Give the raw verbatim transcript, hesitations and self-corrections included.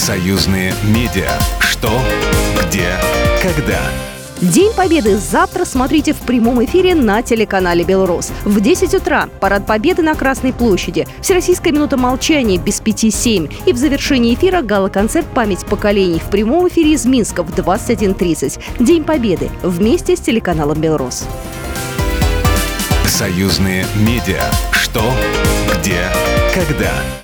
Союзные медиа. Что, где, когда. День Победы завтра смотрите в прямом эфире на телеканале «Белрос». В десять утра парад Победы на Красной площади, Всероссийская минута молчания без пяти семь и в завершении эфира гала-концерт «Память поколений» в прямом эфире из Минска в двадцать один тридцать. День Победы вместе с телеканалом «Белрос». Союзные медиа. Что, где, когда.